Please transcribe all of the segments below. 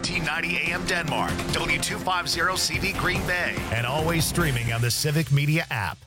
1490 AM Denmark, W250CV Green Bay, and always streaming on the Civic Media app.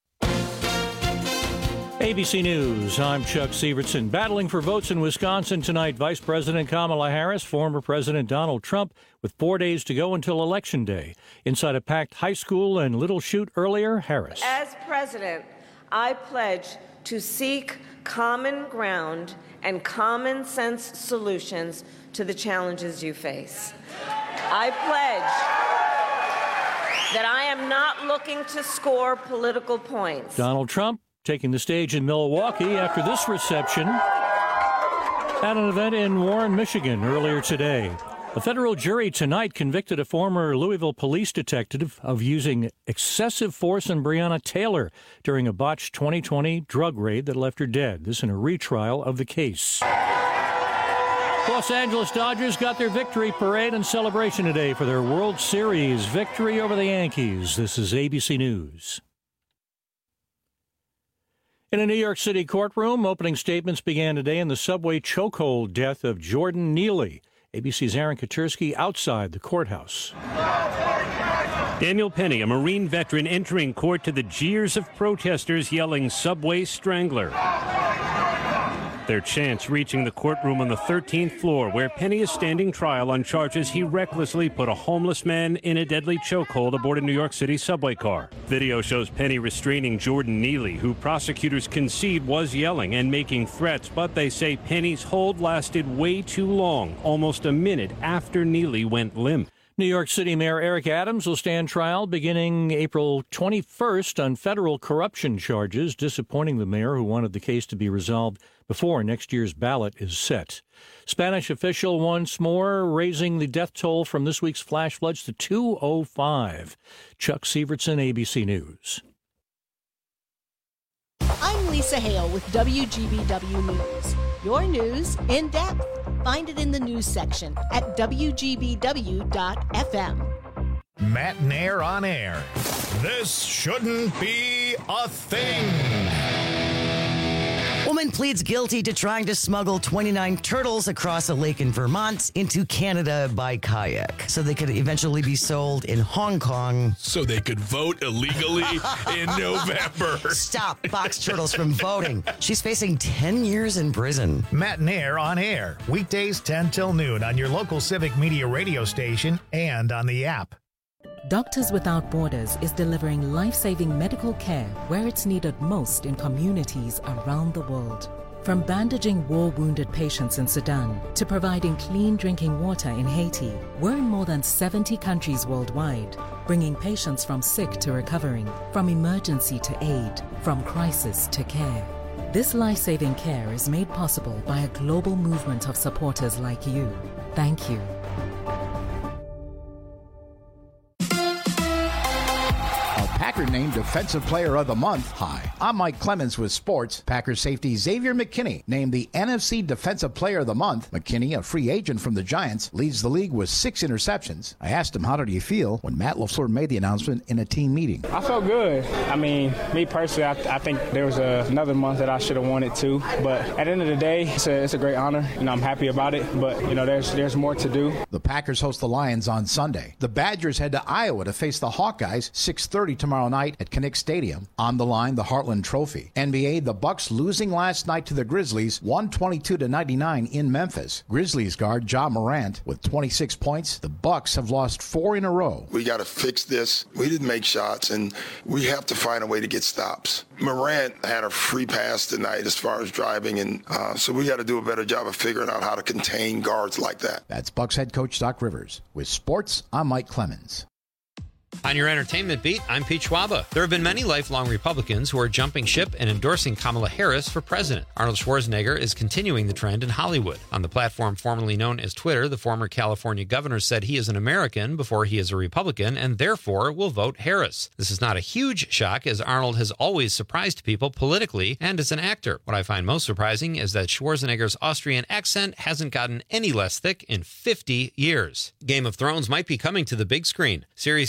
ABC News, I'm Chuck Sievertson. Battling for votes in Wisconsin tonight, Vice President Kamala Harris, former President Donald Trump, with 4 days to go until Election Day. Inside a packed high school in Little Chute earlier, Harris. As president, I pledge to seek common ground and common sense solutions to the challenges you face. I pledge that I am not looking to score political points. Donald Trump taking the stage in Milwaukee after this reception at an event in Warren, Michigan earlier today. A federal jury tonight convicted a former Louisville police detective of using excessive force on Breonna Taylor during a botched 2020 drug raid that left her dead. This in a retrial of the case. Los Angeles Dodgers got their victory parade and celebration today for their World Series victory over the Yankees. This is ABC News. In a New York City courtroom, opening statements began today in the subway chokehold death of Jordan Neely. ABC's Aaron Katersky outside the courthouse. Daniel Penny, a Marine veteran, entering court to the jeers of protesters yelling "Subway Strangler." Their chants reaching the courtroom on the 13th floor, where Penny is standing trial on charges he recklessly put a homeless man in a deadly chokehold aboard a New York City subway car. Video shows Penny restraining Jordan Neely, who prosecutors concede was yelling and making threats, but they say Penny's hold lasted way too long, almost a minute after Neely went limp. New York City Mayor Eric Adams will stand trial beginning April 21st on federal corruption charges, disappointing the mayor who wanted the case to be resolved before next year's ballot is set. Spanish official once more raising the death toll from this week's flash floods to 205. Chuck Sievertson, ABC News. I'm Lisa Hale with WGBW News. Your news in depth. Find it in the news section at WGBW.FM. Matt and Air on air. This shouldn't be a thing. Woman pleads guilty to trying to smuggle 29 turtles across a lake in Vermont into Canada by kayak so they could eventually be sold in Hong Kong. So they could vote illegally in November. Stop box turtles from voting. She's facing 10 years in prison. Matt and Air on air. Weekdays 10 till noon on your local Civic Media radio station and on the app. Doctors Without Borders is delivering life-saving medical care where it's needed most in communities around the world. From bandaging war-wounded patients in Sudan to providing clean drinking water in Haiti, we're in more than 70 countries worldwide, bringing patients from sick to recovering, from emergency to aid, from crisis to care. This life-saving care is made possible by a global movement of supporters like you. Thank you. Packer named Defensive Player of the Month. Hi, I'm Mike Clemens with sports. Packers safety Xavier McKinney named the NFC Defensive Player of the Month. McKinney, a free agent from the Giants, leads the league with 6 interceptions. I asked him, how did he feel when Matt LaFleur made the announcement in a team meeting? I felt good. I mean, me personally, I think there was another month that I should have won it too. But at the end of the day, it's a great honor. I'm happy about it. But, there's more to do. The Packers host the Lions on Sunday. The Badgers head to Iowa to face the Hawkeyes 6:30 tomorrow night at Kinnick Stadium. On the line, the Heartland Trophy. NBA, the Bucks losing last night to the Grizzlies, 122-99 in Memphis. Grizzlies guard Ja Morant with 26 points. The Bucks have lost 4 in a row. We got to fix this. We didn't make shots, and we have to find a way to get stops. Morant had a free pass tonight as far as driving, and so we got to do a better job of figuring out how to contain guards like that. That's Bucks head coach Doc Rivers. With sports, I'm Mike Clemens. On your entertainment beat, I'm Pete Schwaba. There have been many lifelong Republicans who are jumping ship and endorsing Kamala Harris for president. Arnold Schwarzenegger is continuing the trend in Hollywood. On the platform formerly known as Twitter, the former California governor said he is an American before he is a Republican and therefore will vote Harris. This is not a huge shock, as Arnold has always surprised people politically and as an actor. What I find most surprising is that Schwarzenegger's Austrian accent hasn't gotten any less thick in 50 years. Game of Thrones might be coming to the big screen. Series creator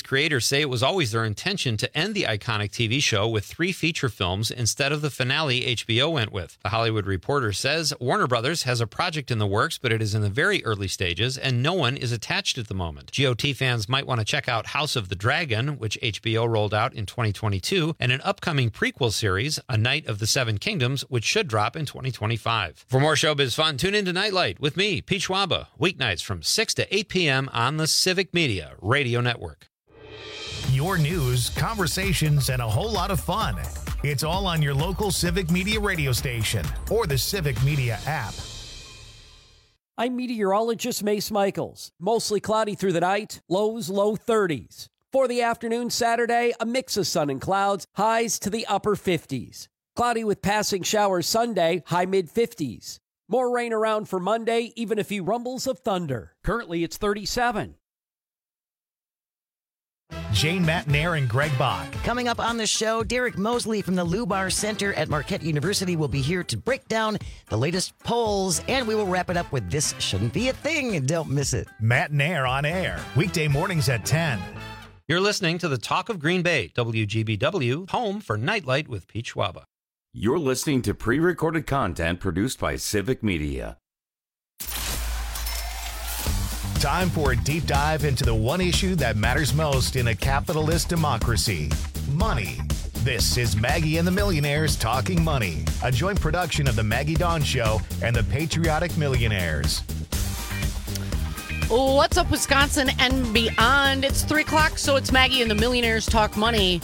Reporters say it was always their intention to end the iconic TV show with 3 feature films instead of the finale HBO went with. The Hollywood Reporter says Warner Brothers has a project in the works, but it is in the very early stages and no one is attached at the moment. GOT fans might want to check out House of the Dragon, which HBO rolled out in 2022, and an upcoming prequel series, A Knight of the Seven Kingdoms, which should drop in 2025. For more showbiz fun, tune in to Nightlight with me, Pete Schwaba, weeknights from 6 to 8 p.m. on the Civic Media Radio Network. Your news, conversations, and a whole lot of fun. It's all on your local Civic Media radio station or the Civic Media app. I'm meteorologist Mace Michaels. Mostly cloudy through the night, lows low 30s. For the afternoon Saturday, a mix of sun and clouds, highs to the upper 50s. Cloudy with passing showers Sunday, high mid-50s. More rain around for Monday, even a few rumbles of thunder. Currently, it's 37. Jane Matnair and Greg Bach. Coming up on the show, Derek Mosley from the Lubar Center at Marquette University will be here to break down the latest polls, and we will wrap it up with This Shouldn't Be a Thing. Don't miss it. Matnair on air, weekday mornings at 10. You're listening to the Talk of Green Bay, WGBW, home for Nightlight with Pete Schwaba. You're listening to pre-recorded content produced by Civic Media. Time for a deep dive into the one issue that matters most in a capitalist democracy: money. This is Maggie and the Millionaires Talking Money, a joint production of the Maggie Dawn Show and the Patriotic Millionaires. What's up, Wisconsin and beyond? It's 3 o'clock, so it's Maggie and the Millionaires Talk Money.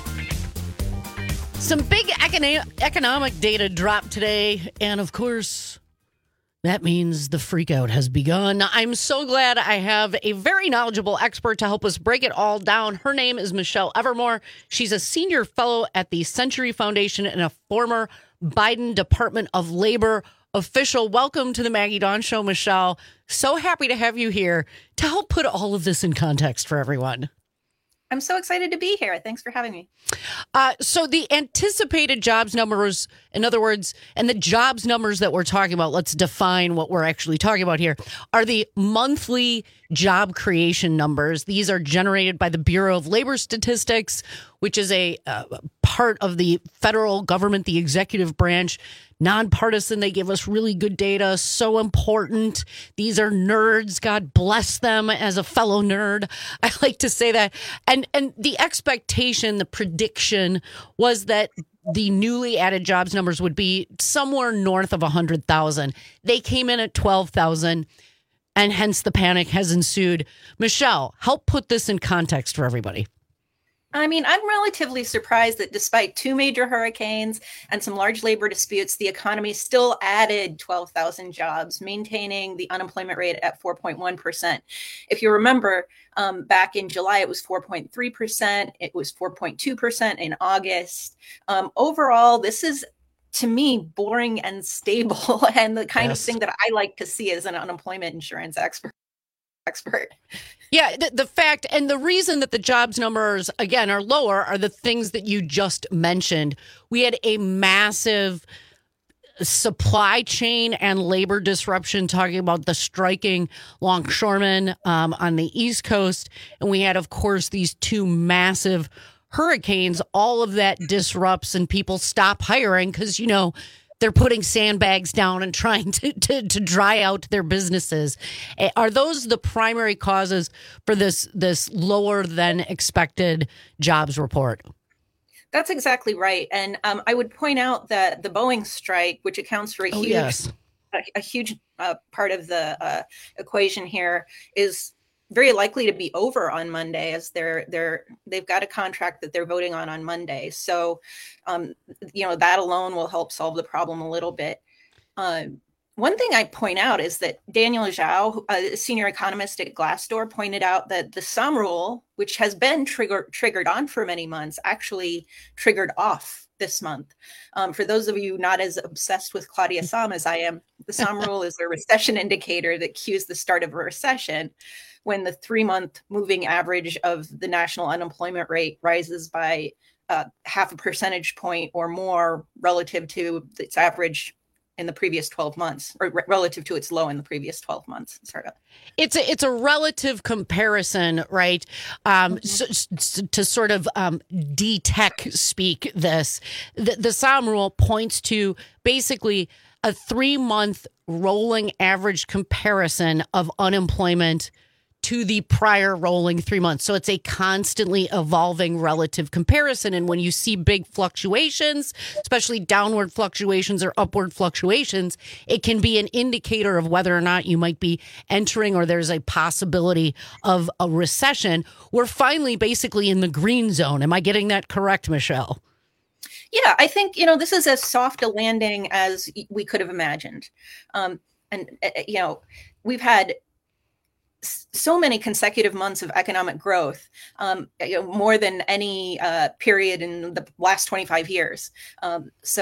Some big economic data dropped today, and of course, that means the freakout has begun. I'm so glad I have a very knowledgeable expert to help us break it all down. Her name is Michelle Evermore. She's a senior fellow at the Century Foundation and a former Biden Department of Labor official. Welcome to the Maggie Dawn Show, Michelle. So happy to have you here to help put all of this in context for everyone. I'm so excited to be here. Thanks for having me. So the anticipated jobs numbers, in other words, and the jobs numbers that we're talking about, let's define what we're actually talking about here, are the monthly job creation numbers. These are generated by the Bureau of Labor Statistics, which is a part of the federal government, the executive branch, nonpartisan. They give us really good data. So important. These are nerds. God bless them. As a fellow nerd, I like to say that. And the expectation, the prediction was that the newly added jobs numbers would be somewhere north of 100,000. They came in at 12,000, and hence the panic has ensued. Michelle, help put this in context for everybody. I mean, I'm relatively surprised that despite 2 major hurricanes and some large labor disputes, the economy still added 12,000 jobs, maintaining the unemployment rate at 4.1%. If you remember, back in July, it was 4.3%. It was 4.2% in August. Overall, this is, to me, boring and stable and the kind of thing that I like to see as an unemployment insurance expert. Yeah, the fact and the reason that the jobs numbers, again, are lower are the things that you just mentioned. We had a massive supply chain and labor disruption, talking about the striking longshoremen on the East Coast. And we had, of course, these 2 massive hurricanes. All of that disrupts and people stop hiring because, they're putting sandbags down and trying to dry out their businesses. Are those the primary causes for this lower than expected jobs report? That's exactly right. And I would point out that the Boeing strike, which accounts for a huge part of the equation here, is very likely to be over on Monday, as they've got a contract that they're voting on Monday. So, that alone will help solve the problem a little bit. One thing I point out is that Daniel Zhao, a senior economist at Glassdoor, pointed out that the Sum rule, which has been triggered on for many months, actually triggered off this month. For those of you not as obsessed with Claudia Sahm as I am, the Sum rule is a recession indicator that cues the start of a recession when the 3-month moving average of the national unemployment rate rises by half a percentage point or more relative to its average in the previous 12 months, or relative to its low in the previous 12 months. It's a relative comparison, right? To sort of D-Tech speak this, the Sahm rule points to basically a 3-month rolling average comparison of unemployment to the prior rolling 3 months. So it's a constantly evolving relative comparison. And when you see big fluctuations, especially downward fluctuations or upward fluctuations, it can be an indicator of whether or not you might be entering or there's a possibility of a recession. We're finally basically in the green zone. Am I getting that correct, Michelle? Yeah, I think, this is as soft a landing as we could have imagined. We've had so many consecutive months of economic growth, more than any period in the last 25 years. I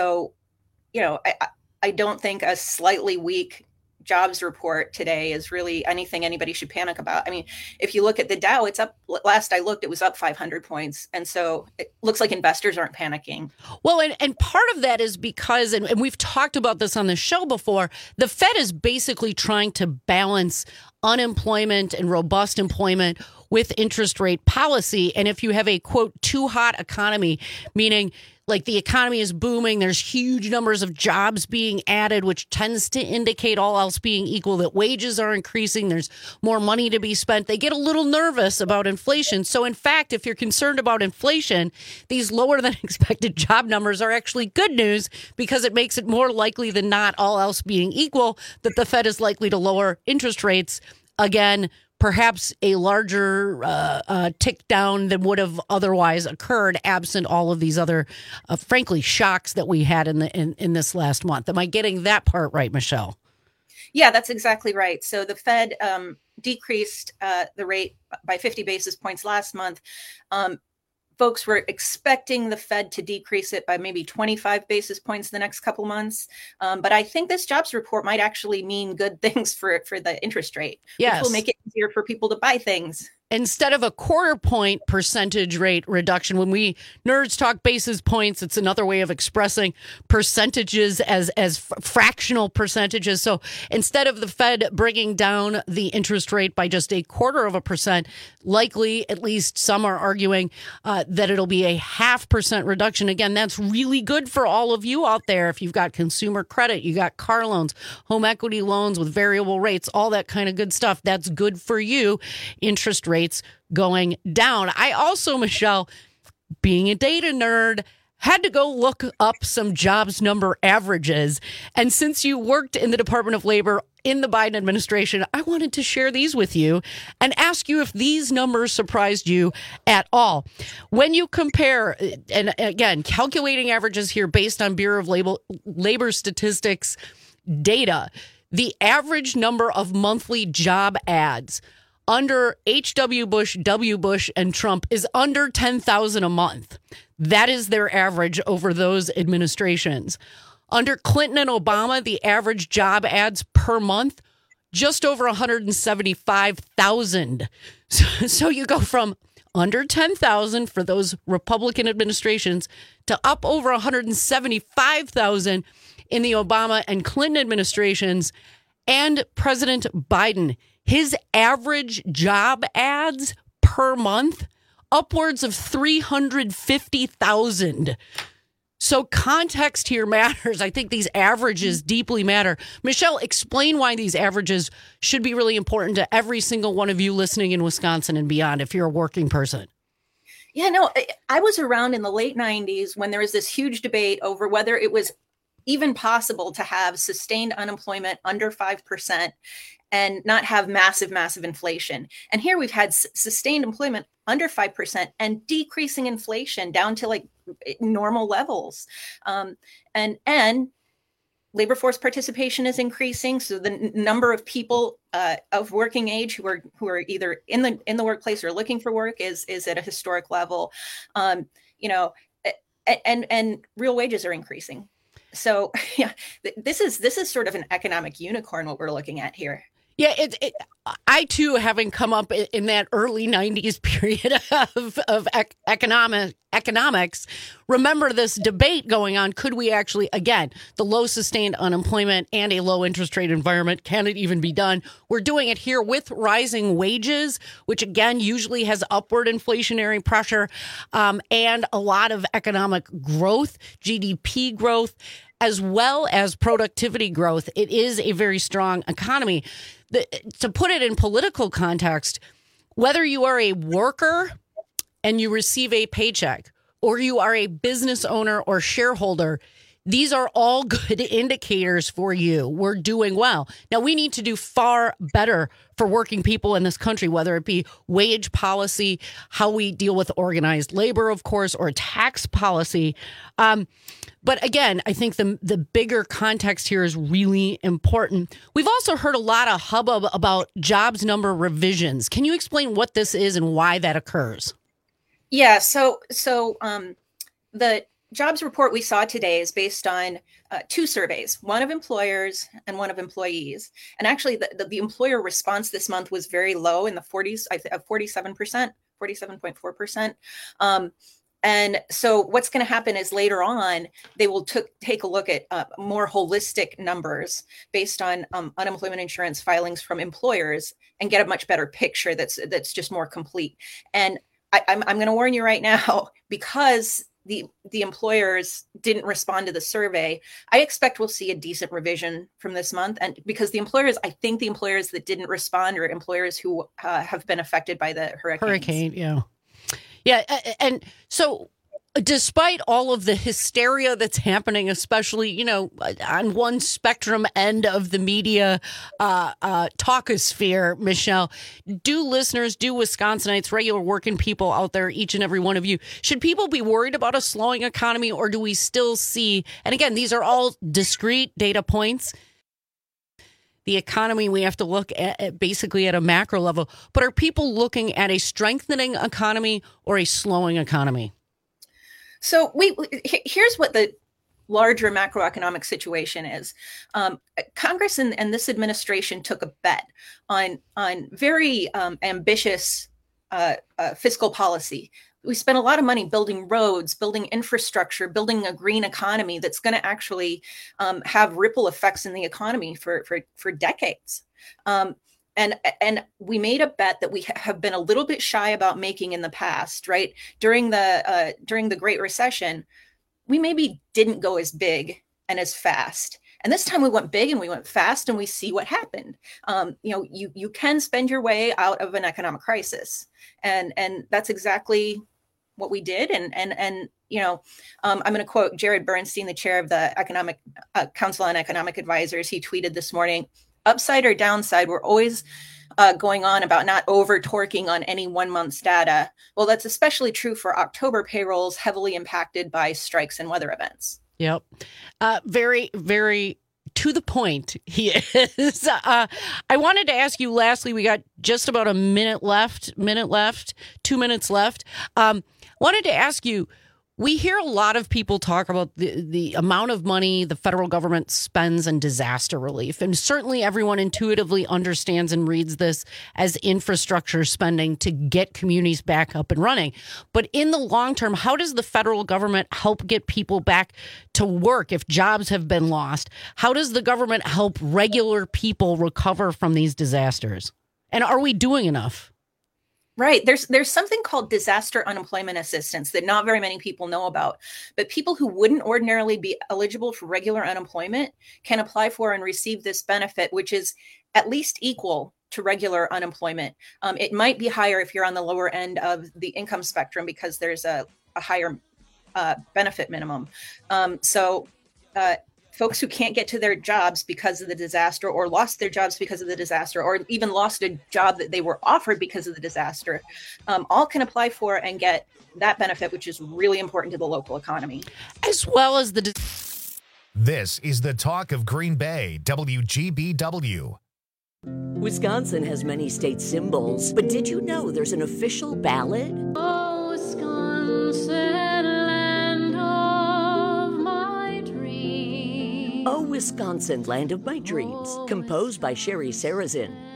don't think a slightly weak jobs report today is really anything anybody should panic about. I mean, if you look at the Dow, it's up. Last I looked, it was up 500 points. And so it looks like investors aren't panicking. Well, and part of that is because, and we've talked about this on the show before, the Fed is basically trying to balance unemployment and robust employment with interest rate policy. And if you have a, quote, too hot economy, meaning like the economy is booming, there's huge numbers of jobs being added, which tends to indicate, all else being equal, that wages are increasing, there's more money to be spent. They get a little nervous about inflation. So in fact, if you're concerned about inflation, these lower than expected job numbers are actually good news, because it makes it more likely than not, all else being equal, that the Fed is likely to lower interest rates again, perhaps a larger tick down than would have otherwise occurred absent all of these other, frankly, shocks that we had in this last month. Am I getting that part right, Michelle? Yeah, that's exactly right. So the Fed decreased the rate by 50 basis points last month. Folks were expecting the Fed to decrease it by maybe 25 basis points the next couple months. But I think this jobs report might actually mean good things for the interest rate, yes, which will make it easier for people to buy things. Instead of a 0.25 point percentage rate reduction, when we nerds talk basis points, it's another way of expressing percentages as fractional percentages. So instead of the Fed bringing down the interest rate by just 0.25%, likely, at least some are arguing that it'll be a 0.5% reduction. Again, that's really good for all of you out there. If you've got consumer credit, you got car loans, home equity loans with variable rates, all that kind of good stuff. That's good for you. Interest rates going down. I also, Michelle, being a data nerd, had to go look up some jobs number averages. And since you worked in the Department of Labor in the Biden administration, I wanted to share these with you and ask you if these numbers surprised you at all. When you compare, and again, calculating averages here based on Bureau of Labor Statistics data, the average number of monthly job ads under H.W. Bush, W. Bush, and Trump is under 10,000 a month. That is their average over those administrations. Under Clinton and Obama, the average job ads per month, just over 175,000. So you go from under 10,000 for those Republican administrations to up over 175,000 in the Obama and Clinton administrations. And President Biden, his average job ads per month, upwards of 350,000. So context here matters. I think these averages deeply matter. Michelle, explain why these averages should be really important to every single one of you listening in Wisconsin and beyond if you're a working person. Yeah, no, I was around in the late 90s when there was this huge debate over whether it was even possible to have sustained unemployment under 5% and not have massive inflation. And here we've had sustained employment under 5% and decreasing inflation down to like normal levels. And labor force participation is increasing. So the number of people of working age who are either in the workplace or looking for work is at a historic level. And real wages are increasing. So yeah, this is sort of an economic unicorn what we're looking at here. Yeah, I too, having come up in that early 90s period of economics, remember this debate going on. Could we actually, again, the low sustained unemployment and a low interest rate environment, can it even be done? We're doing it here with rising wages, which again usually has upward inflationary pressure, and a lot of economic growth, GDP growth, as well as productivity growth. It is a very strong economy. To put it in political context, whether you are a worker and you receive a paycheck, or you are a business owner or shareholder, these are all good indicators for you. We're doing well. Now, we need to do far better for working people in this country, whether it be wage policy, how we deal with organized labor, of course, or tax policy. But again, I think the bigger context here is really important. We've also heard a lot of hubbub about jobs number revisions. Can you explain what this is and why that occurs? Yeah, so the jobs report we saw today is based on two surveys, one of employers and one of employees. And actually, the employer response this month was very low in the 40s, 47%, 47.4%. And so what's going to happen is later on, they will take a look at more holistic numbers based on unemployment insurance filings from employers and get a much better picture that's just more complete. And I'm going to warn you right now, because the employers didn't respond to the survey, I expect we'll see a decent revision from this month. And because I think the employers that didn't respond are employers who have been affected by the hurricane. Yeah. Yeah. And so despite all of the hysteria that's happening, especially, on one spectrum end of the media talkosphere, Michelle, do Wisconsinites, regular working people out there, each and every one of you, should people be worried about a slowing economy, or do we still see, and again, these are all discrete data points, the economy we have to look at basically at a macro level, but are people looking at a strengthening economy or a slowing economy? So here's what the larger macroeconomic situation is. Congress and this administration took a bet on very ambitious fiscal policy. We spent a lot of money building roads, building infrastructure, building a green economy that's going to actually have ripple effects in the economy for decades. And we made a bet that we have been a little bit shy about making in the past, right? During the Great Recession, we maybe didn't go as big and as fast. And this time we went big and we went fast, and we see what happened. You can spend your way out of an economic crisis, and that's exactly what we did. And I'm going to quote Jared Bernstein, the chair of the Economic Council on Economic Advisors. He tweeted this morning, "Upside or downside, we're always going on about not over-torquing on any 1 month's data. Well, that's especially true for October payrolls heavily impacted by strikes and weather events." Yep. Very, very to the point he is. I wanted to ask you lastly, we got just about 2 minutes left. Wanted to ask you, we hear a lot of people talk about the amount of money the federal government spends on disaster relief. And certainly everyone intuitively understands and reads this as infrastructure spending to get communities back up and running. But in the long term, how does the federal government help get people back to work if jobs have been lost? How does the government help regular people recover from these disasters? And are we doing enough? Right. There's something called disaster unemployment assistance that not very many people know about. But people who wouldn't ordinarily be eligible for regular unemployment can apply for and receive this benefit, which is at least equal to regular unemployment. It might be higher if you're on the lower end of the income spectrum because there's a higher benefit minimum. Folks who can't get to their jobs because of the disaster, or lost their jobs because of the disaster, or even lost a job that they were offered because of the disaster, all can apply for and get that benefit, which is really important to the local economy. As well as the... This is the talk of Green Bay, WGBW. Wisconsin has many state symbols, but did you know there's an official ballad? Oh, Wisconsin, land of my dreams. Oh, Wisconsin, Land of My Dreams, composed by Sherry Sarazin.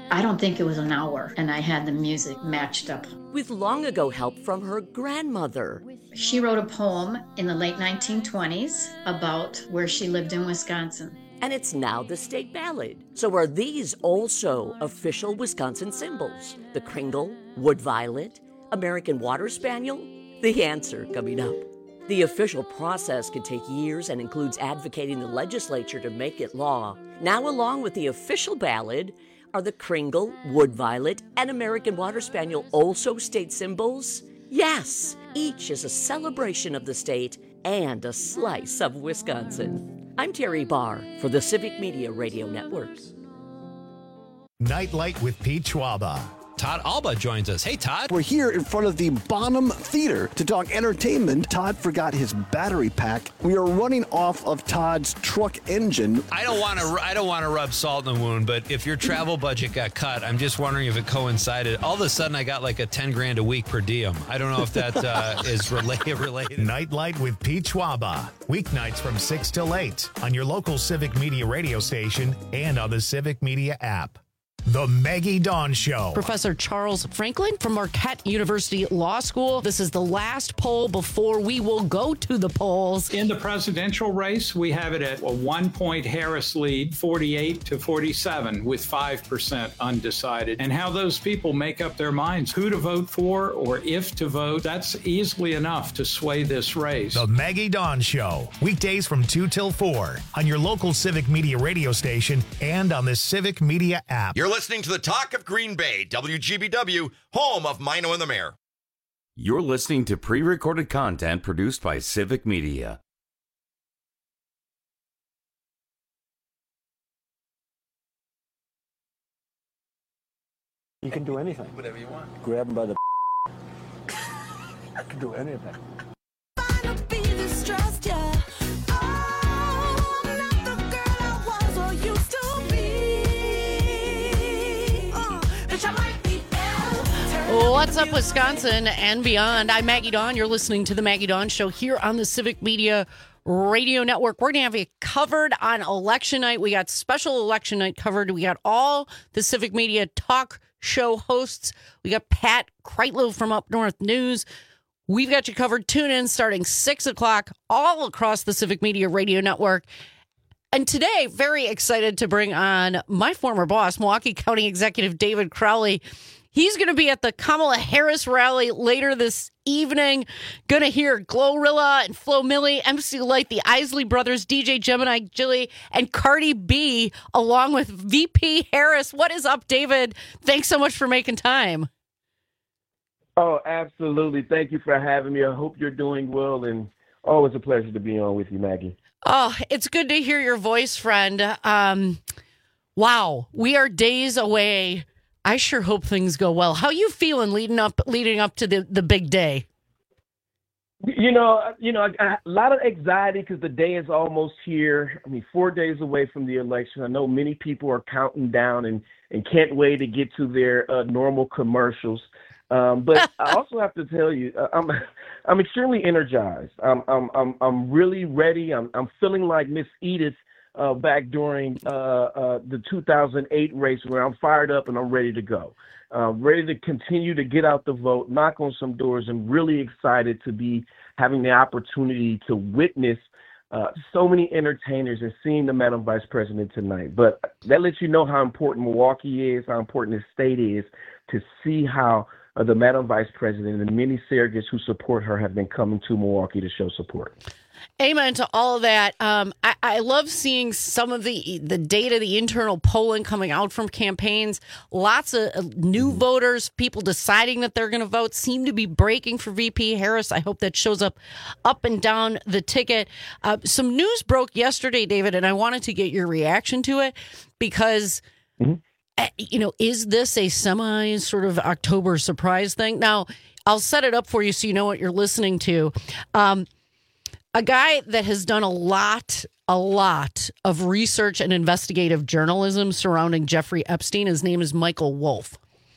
I don't think it was an hour, and I had the music matched up. With long ago help from her grandmother. She wrote a poem in the late 1920s about where she lived in Wisconsin. And it's now the state ballad. So are these also official Wisconsin symbols? The Kringle, Wood Violet, American Water Spaniel? The answer coming up. The official process can take years and includes advocating the legislature to make it law. Now, along with the official ballad, are the Kringle, Wood Violet, and American Water Spaniel also state symbols? Yes, each is a celebration of the state and a slice of Wisconsin. I'm Terry Barr for the Civic Media Radio Network. Nightlight with Pete Schwaba. Todd Alba joins us. Hey, Todd. We're here in front of the Bonham Theater to talk entertainment. Todd forgot his battery pack. We are running off of Todd's truck engine. I don't want to rub salt in the wound, but if your travel budget got cut, I'm just wondering if it coincided. All of a sudden, I got like a $10,000 a week per diem. I don't know if that is related. Nightlight with Pete Schwaba. Weeknights from 6 till 8 on your local Civic Media radio station and on the Civic Media app. The Maggie Dawn Show. Professor Charles Franklin from Marquette University Law School. This is the last poll before we will go to the polls. In the presidential race, we have it at a 1-point Harris lead, 48 to 47, with 5% undecided. And how those people make up their minds, who to vote for or if to vote, that's easily enough to sway this race. The Maggie Dawn Show. Weekdays from 2 till 4 on your local Civic Media radio station and on the Civic Media app. You're listening to the Talk of Green Bay, WGBW, home of Mino and the Mayor. You're listening to pre-recorded content produced by Civic Media. You can do anything. Whatever you want. Grab him by the I can do anything. What's up, Wisconsin and beyond? I'm Maggie Dawn. You're listening to the Maggie Dawn Show here on the Civic Media Radio Network. We're going to have you covered on election night. We got special election night covered. We got all the Civic Media talk show hosts. We got Pat Kreitlow from Up North News. We've got you covered. Tune in starting 6 o'clock all across the Civic Media Radio Network. And today, very excited to bring on my former boss, Milwaukee County Executive David Crowley. He's going to be at the Kamala Harris rally later this evening. Going to hear Glorilla and Flo Milli, MC Light, the Isley Brothers, DJ Gemini Gilly, and Cardi B, along with VP Harris. What is up, David? Thanks so much for making time. Oh, absolutely. Thank you for having me. I hope you're doing well, and always a pleasure to be on with you, Maggie. Oh, it's good to hear your voice, friend. Wow, we are days away. I sure hope things go well. How you feeling leading up to the big day? You know, a lot of anxiety because the day is almost here. I mean, 4 days away from the election. I know many people are counting down and can't wait to get to their normal commercials. But I also have to tell you, I'm extremely energized. I'm really ready. I'm feeling like Miss Edith back during the 2008 race, where I'm fired up and I'm ready to go. Ready to continue to get out the vote, knock on some doors, and really excited to be having the opportunity to witness so many entertainers and seeing the Madam Vice President tonight. But that lets you know how important Milwaukee is, how important the state is, to see how the Madam Vice President and the many surrogates who support her have been coming to Milwaukee to show support. Amen to all of that. I love seeing some of the data, the internal polling coming out from campaigns. Lots of new voters, people deciding that they're going to vote, seem to be breaking for VP Harris. I hope that shows up and down the ticket. Some news broke yesterday, David, and I wanted to get your reaction to it because, is this a semi sort of October surprise thing? Now, I'll set it up for you so you know what you're listening to. A guy that has done a lot of research and investigative journalism surrounding Jeffrey Epstein. His name is Michael Wolff.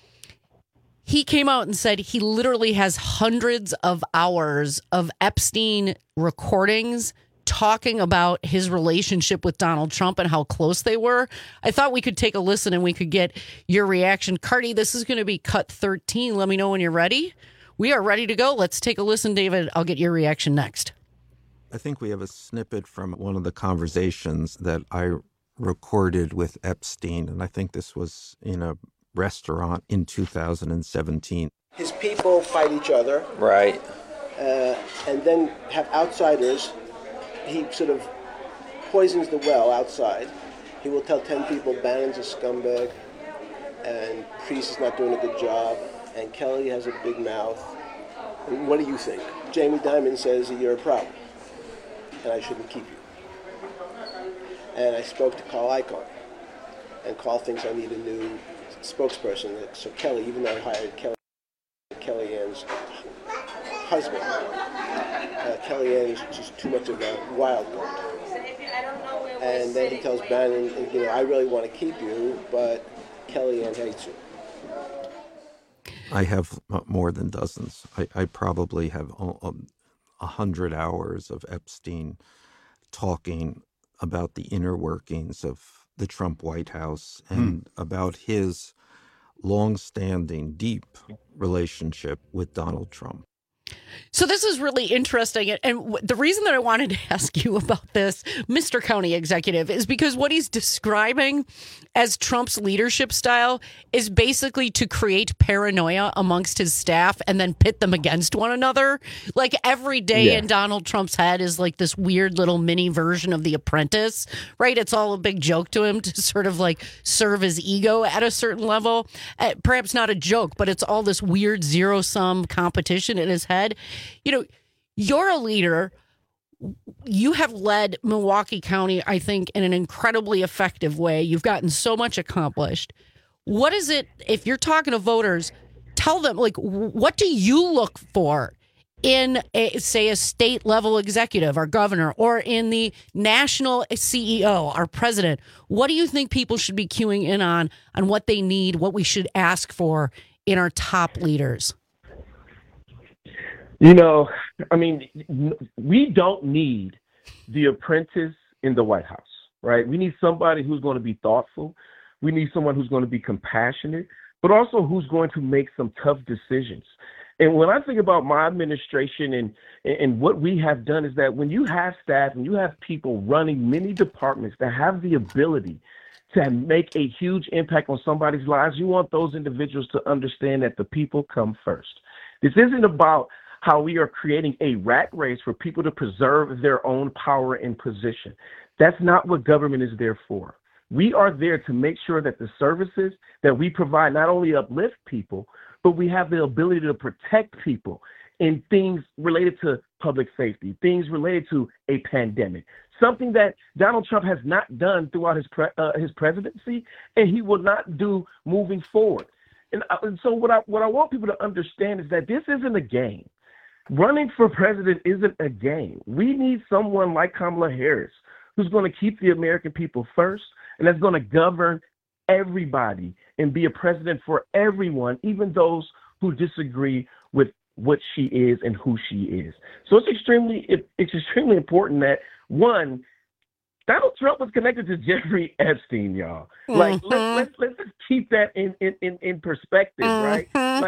He came out and said he literally has hundreds of hours of Epstein recordings talking about his relationship with Donald Trump and how close they were. I thought we could take a listen and we could get your reaction. Cardi, this is going to be cut 13. Let me know when you're ready. We are ready to go. Let's take a listen, David. I'll get your reaction next. I think we have a snippet from one of the conversations that I recorded with Epstein, and I think this was in a restaurant in 2017. His people fight each other. Right. And then have outsiders. He sort of poisons the well outside. He will tell 10 people Bannon's a scumbag and Priest is not doing a good job and Kelly has a big mouth. And what do you think? Jamie Dimon says you're a problem and I shouldn't keep you. And I spoke to Carl Icahn, and Carl thinks I need a new spokesperson. So Kelly, even though I hired Kellyanne's husband, Kellyanne's just too much of a wild card. And then he tells Bannon, I really want to keep you, but Kellyanne hates you. I have more than dozens. I probably have 100 hours of Epstein talking about the inner workings of the Trump White House and about his long-standing, deep relationship with Donald Trump. So this is really interesting. And the reason that I wanted to ask you about this, Mr. County Executive, is because what he's describing as Trump's leadership style is basically to create paranoia amongst his staff and then pit them against one another. Like every day in Donald Trump's head is like this weird little mini version of The Apprentice, right? It's all a big joke to him to sort of like serve his ego at a certain level. Perhaps not a joke, but it's all this weird zero-sum competition in his head. You're a leader. You have led Milwaukee County, I think, in an incredibly effective way. You've gotten so much accomplished. What is it, if you're talking to voters, tell them, what do you look for in, a state level executive, our governor, or in the national CEO, our president? What do you think people should be queuing in on what they need, what we should ask for in our top leaders? We don't need the apprentice in the White House, right? We need somebody who's going to be thoughtful. We need someone who's going to be compassionate, but also who's going to make some tough decisions. And when I think about my administration and what we have done is that when you have staff and you have people running many departments that have the ability to make a huge impact on somebody's lives, you want those individuals to understand that the people come first. This isn't about how we are creating a rat race for people to preserve their own power and position. That's not what government is there for. We are there to make sure that the services that we provide not only uplift people, but we have the ability to protect people in things related to public safety, things related to a pandemic, something that Donald Trump has not done throughout his presidency, and he will not do moving forward. And so what I want people to understand is that this isn't a game. Running for president isn't a game. We need someone like Kamala Harris who's going to keep the American people first and that's going to govern everybody and be a president for everyone, even those who disagree with what she is and who she is. So it's extremely important that, one, Donald Trump was connected to Jeffrey Epstein, y'all. Let's just keep that in perspective, right?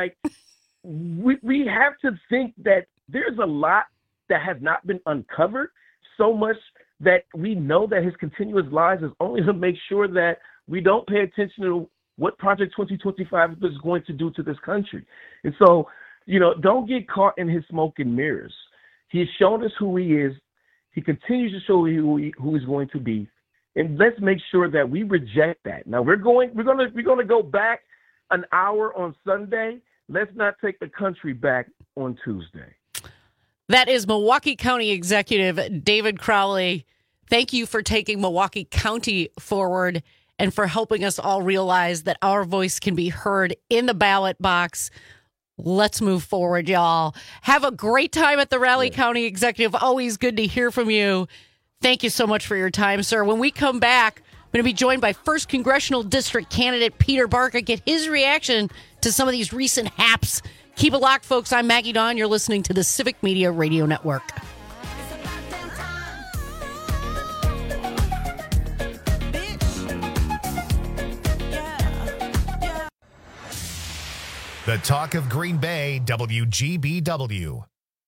We have to think that there's a lot that has not been uncovered, so much that we know that his continuous lies is only to make sure that we don't pay attention to what Project 2025 is going to do to this country. And so, don't get caught in his smoke and mirrors. He has shown us who he is. He continues to show who he's going to be. And let's make sure that we reject that. Now we're going to go back an hour on Sunday. Let's not take the country back on Tuesday. That is Milwaukee County Executive David Crowley. Thank you for taking Milwaukee County forward and for helping us all realize that our voice can be heard in the ballot box. Let's move forward, y'all. Have a great time at the Raleigh County Executive. Always good to hear from you. Thank you so much for your time, sir. When we come back, I'm going to be joined by 1st Congressional District candidate Peter Barca. Get his reaction to some of these recent haps. Keep it locked, folks. I'm Maggie Dawn. You're listening to the Civic Media Radio Network. The talk of Green Bay, WGBW.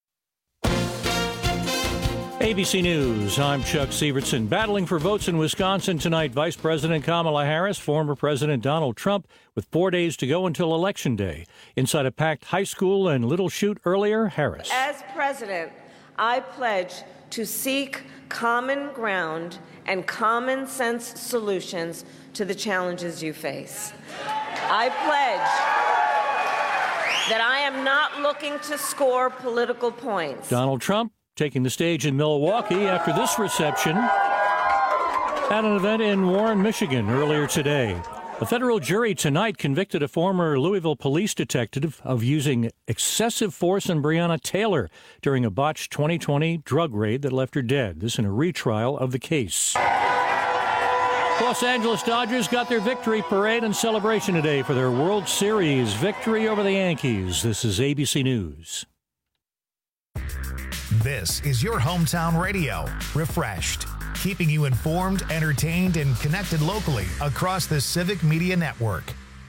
ABC News, I'm Chuck Sievertson. Battling for votes in Wisconsin tonight, Vice President Kamala Harris, former President Donald Trump, with 4 days to go until Election Day. Inside a packed high school in Little Chute earlier, Harris. As president, I pledge to seek common ground and common sense solutions to the challenges you face. I pledge that I am not looking to score political points. Donald Trump taking the stage in Milwaukee after this reception at an event in Warren, Michigan earlier today. A federal jury tonight convicted a former Louisville police detective of using excessive force on Breonna Taylor during a botched 2020 drug raid that left her dead. This in a retrial of the case. Los Angeles Dodgers got their victory parade and celebration today for their World Series victory over the Yankees. This is ABC News. This is your hometown radio, Refreshed, keeping you informed, entertained, and connected locally across the Civic Media Network.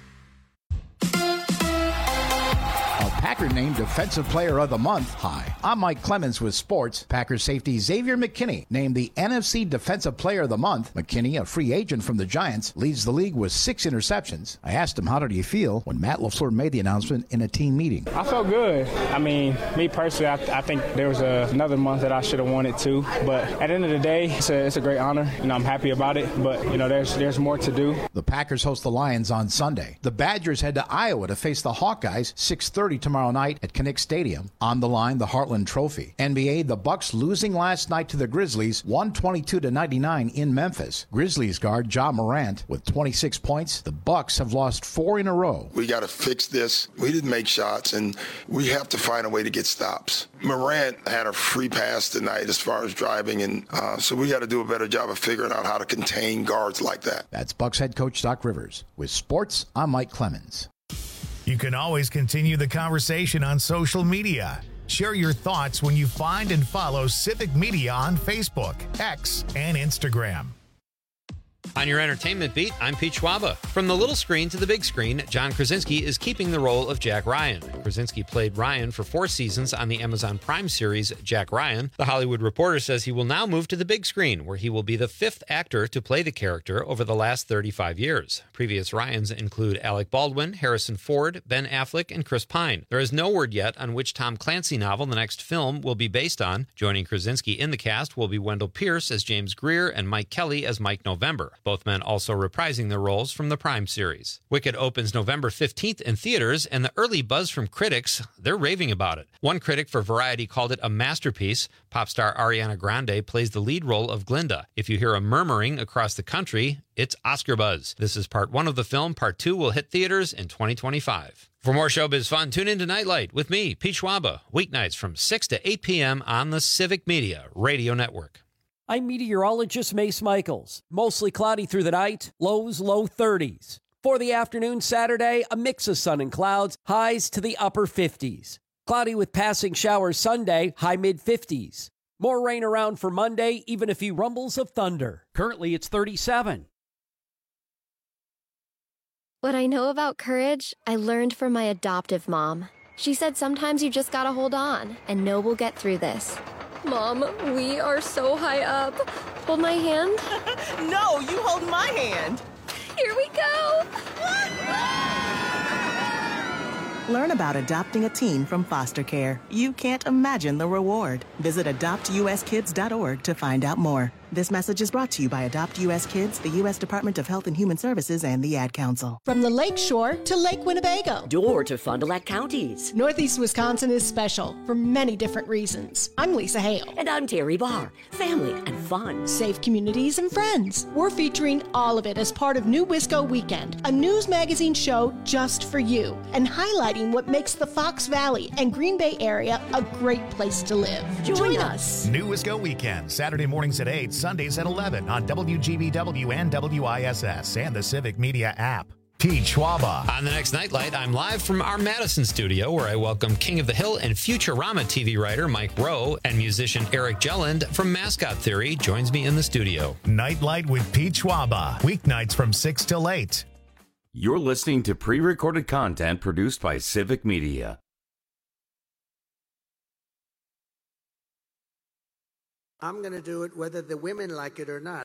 Packer named Defensive Player of the Month. Hi, I'm Mike Clemens with sports. Packers safety Xavier McKinney named the NFC Defensive Player of the Month. McKinney, a free agent from the Giants, leads the league with 6 interceptions. I asked him, how did he feel when Matt LaFleur made the announcement in a team meeting? I felt good. I mean, me personally, I think there was another month that I should have wanted too. But at the end of the day, it's a great honor. I'm happy about it. But, there's more to do. The Packers host the Lions on Sunday. The Badgers head to Iowa to face the Hawkeyes 6:30 tomorrow night at Kinnick Stadium. On the line, the Heartland Trophy. NBA, the Bucks losing last night to the Grizzlies, 122-99 in Memphis. Grizzlies guard Ja Morant with 26 points. The Bucks have lost 4 in a row. We got to fix this. We didn't make shots, and we have to find a way to get stops. Morant had a free pass tonight as far as driving, and so we got to do a better job of figuring out how to contain guards like that. That's Bucks head coach Doc Rivers. With sports, I'm Mike Clemens. You can always continue the conversation on social media. Share your thoughts when you find and follow Civic Media on Facebook, X, and Instagram. On your entertainment beat, I'm Pete Schwaba. From the little screen to the big screen, John Krasinski is keeping the role of Jack Ryan. Krasinski played Ryan for 4 seasons on the Amazon Prime series Jack Ryan. The Hollywood Reporter says he will now move to the big screen, where he will be the 5th actor to play the character over the last 35 years. Previous Ryans include Alec Baldwin, Harrison Ford, Ben Affleck, and Chris Pine. There is no word yet on which Tom Clancy novel the next film will be based on. Joining Krasinski in the cast will be Wendell Pierce as James Greer and Mike Kelly as Mike November. Both men also reprising their roles from the Prime series. Wicked opens November 15th in theaters, and the early buzz from critics, they're raving about it. One critic for Variety called it a masterpiece. Pop star Ariana Grande plays the lead role of Glinda. If you hear a murmuring across the country, it's Oscar buzz. This is part 1 of the film. Part 2 will hit theaters in 2025. For more showbiz fun, tune in to Nightlight with me, Pete Schwaba, weeknights from 6 to 8 p.m. on the Civic Media Radio Network. I'm meteorologist Mace Michaels. Mostly cloudy through the night, lows low 30s. For the afternoon Saturday, a mix of sun and clouds, highs to the upper 50s. Cloudy with passing showers Sunday, high mid-50s. More rain around for Monday, even a few rumbles of thunder. Currently, it's 37. What I know about courage, I learned from my adoptive mom. She said sometimes you just gotta hold on and know we'll get through this. Mom, we are so high up. Hold my hand. No, you hold my hand. Here we go. Learn about adopting a teen from foster care. You can't imagine the reward. Visit adoptuskids.org to find out more. This message is brought to you by Adopt U.S. Kids, the U.S. Department of Health and Human Services, and the Ad Council. From the Lake Shore to Lake Winnebago. Door to Fond du Lac counties. Northeast Wisconsin is special for many different reasons. I'm Lisa Hale. And I'm Terry Barr. Family and fun. Safe communities and friends. We're featuring all of it as part of New Wisco Weekend, a news magazine show just for you, and highlighting what makes the Fox Valley and Green Bay area a great place to live. Join us. New Wisco Weekend, Saturday mornings at 8, Sundays at 11 on WGBW and WISS and the Civic Media app. Pete Schwaba. On the next Nightlight, I'm live from our Madison studio, where I welcome King of the Hill and Futurama TV writer Mike Rowe and musician Eric Jelland from Mascot Theory joins me in the studio. Nightlight with Pete Schwaba, weeknights from 6 till 8. You're listening to pre-recorded content produced by Civic Media. I'm going to do it whether the women like it or not.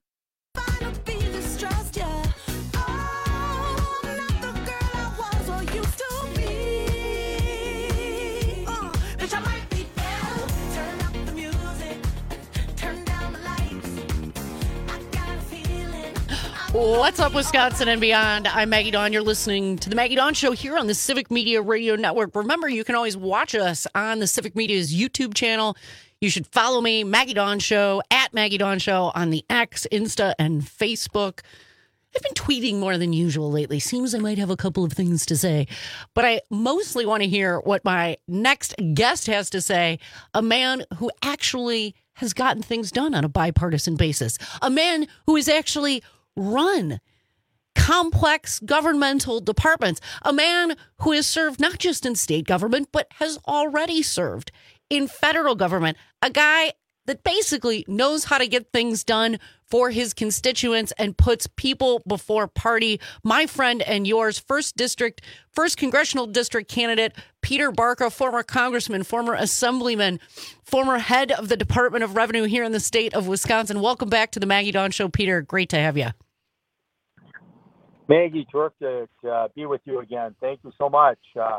What's up, Wisconsin and beyond? I'm Maggie Dawn. You're listening to the Maggie Dawn Show here on the Civic Media Radio Network. Remember, you can always watch us on the Civic Media's YouTube channel. You should follow me, Maggie Dawn Show, at Maggie Dawn Show on the X, Insta, and Facebook. I've been tweeting more than usual lately. Seems I might have a couple of things to say. But I mostly want to hear what my next guest has to say, a man who actually has gotten things done on a bipartisan basis, a man who is actually run complex governmental departments, a man who has served not just in state government, but has already served in federal government, a guy that basically knows how to get things done for his constituents and puts people before party. My friend and yours, 1st Congressional District candidate, Peter Barca, former congressman, former assemblyman, former head of the Department of Revenue here in the state of Wisconsin. Welcome back to the Maggie Dawn Show, Peter. Great to have you. Maggie, terrific to be with you again. Thank you so much.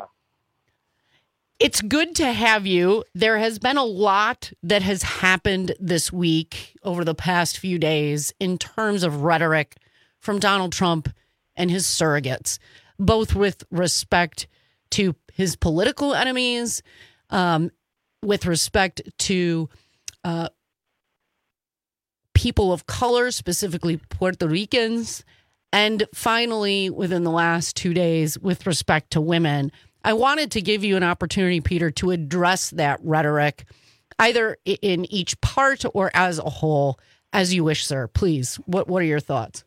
It's good to have you. There has been a lot that has happened this week over the past few days in terms of rhetoric from Donald Trump and his surrogates, both with respect to his political enemies, with respect to people of color, specifically Puerto Ricans, and finally, within the last 2 days, with respect to women. I wanted to give you an opportunity, Peter, to address that rhetoric, either in each part or as a whole, as you wish, sir. Please, what are your thoughts?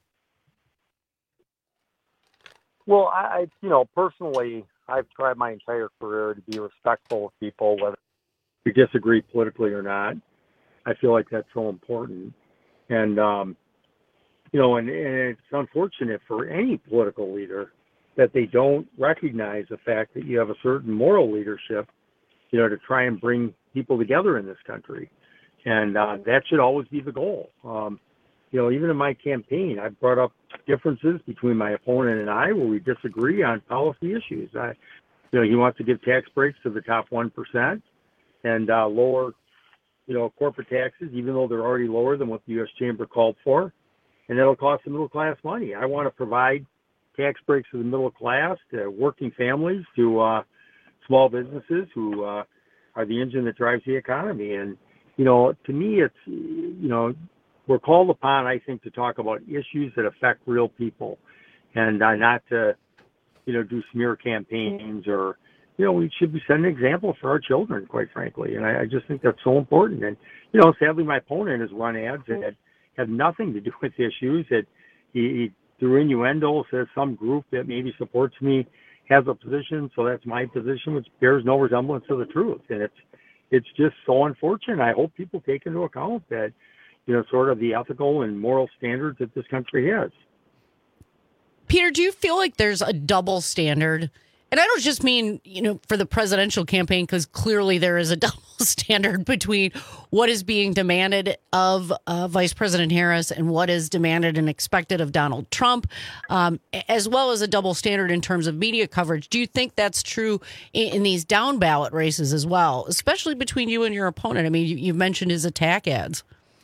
Well, I personally, I've tried my entire career to be respectful of people, whether we disagree politically or not. I feel like that's so important. And, and it's unfortunate for any political leader that they don't recognize the fact that you have a certain moral leadership, to try and bring people together in this country. And that should always be the goal. Even in my campaign, I brought up differences between my opponent and I where we disagree on policy issues. He wants to give tax breaks to the top 1% and lower, corporate taxes, even though they're already lower than what the U.S. Chamber called for. And that'll cost the middle class money. I want to provide tax breaks to the middle class, to working families, to small businesses who are the engine that drives the economy. And, to me, it's, we're called upon, I think, to talk about issues that affect real people and not to, do smear campaigns or, we should be setting an example for our children, quite frankly. And I just think that's so important. And, sadly, my opponent has run ads that have nothing to do with issues, that he through innuendo says some group that maybe supports me has a position, so that's my position, which bears no resemblance to the truth. And it's just so unfortunate. I hope people take into account that, sort of the ethical and moral standards that this country has. Peter, do you feel like there's a double standard? And I don't just mean, for the presidential campaign, because clearly there is a double standard between what is being demanded of Vice President Harris and what is demanded and expected of Donald Trump, as well as a double standard in terms of media coverage. Do you think that's true in these down ballot races as well, especially between you and your opponent? I mean, you've mentioned his attack ads.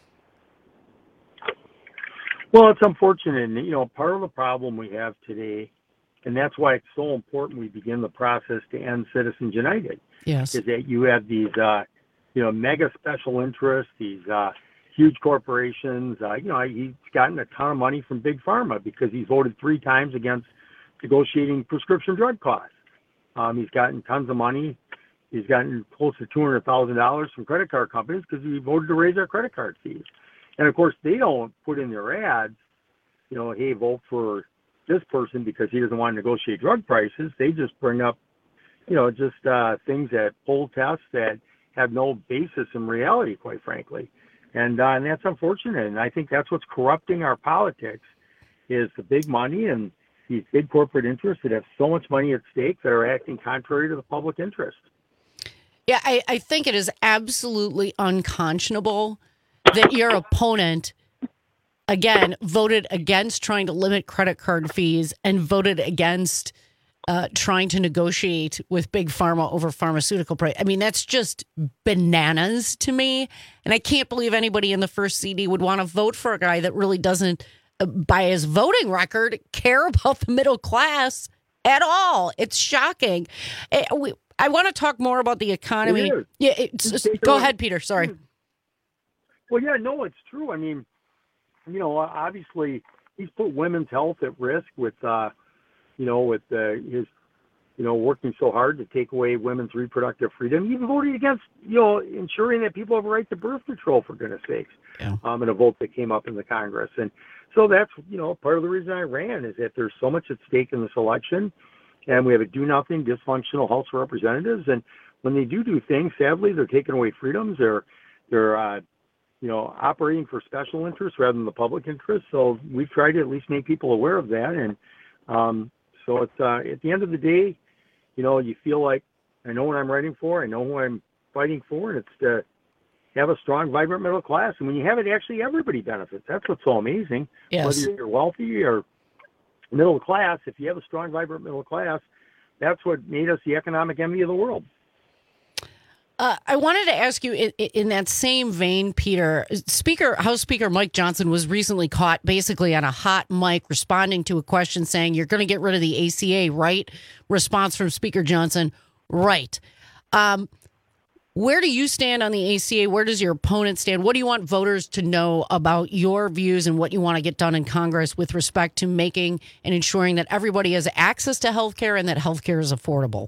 Well, it's unfortunate. And, part of the problem we have today, and that's why it's so important we begin the process to end Citizens United. Yes. Is that you have these, mega special interests, these huge corporations. He's gotten a ton of money from Big Pharma because he's voted 3 times against negotiating prescription drug costs. He's gotten tons of money. He's gotten close to $200,000 from credit card companies because he voted to raise our credit card fees. And, of course, they don't put in their ads, hey, vote for this person because he doesn't want to negotiate drug prices. They just bring up, things that poll tests that have no basis in reality, quite frankly. And that's unfortunate. And I think that's what's corrupting our politics is the big money and these big corporate interests that have so much money at stake that are acting contrary to the public interest. Yeah, I think it is absolutely unconscionable that your opponent, again, voted against trying to limit credit card fees and voted against trying to negotiate with Big Pharma over pharmaceutical price. I mean, that's just bananas to me. And I can't believe anybody in the first CD would want to vote for a guy that really doesn't, by his voting record, care about the middle class at all. It's shocking. I want to talk more about the economy. Yeah, go ahead, Peter. Sorry. Well, yeah, no, it's true. I mean, you know, obviously he's put women's health at risk with, you know, with his, you know, working so hard to take away women's reproductive freedom. He even voted against, you know, ensuring that people have a right to birth control, for goodness sakes, in a vote that came up in the Congress. And so that's, you know, part of the reason I ran is that there's so much at stake in this election. And we have a do-nothing, dysfunctional House of Representatives. And when they do things, sadly, they're taking away freedoms. They're you know, operating for special interests rather than the public interest. So we've tried to at least make people aware of that. And so it's at the end of the day, you know, you feel like I know what I'm writing for. I know who I'm fighting for. And it's to have a strong, vibrant middle class. And when you have it, actually everybody benefits. That's what's so amazing. Yes. Whether you're wealthy or middle class, if you have a strong, vibrant middle class, that's what made us the economic envy of the world. I wanted to ask you in that same vein, Peter, House Speaker Mike Johnson was recently caught basically on a hot mic responding to a question saying, you're going to get rid of the ACA, right? Response from Speaker Johnson, right. Where do you stand on the ACA? Where does your opponent stand? What do you want voters to know about your views and what you want to get done in Congress with respect to making and ensuring that everybody has access to health care and that health care is affordable?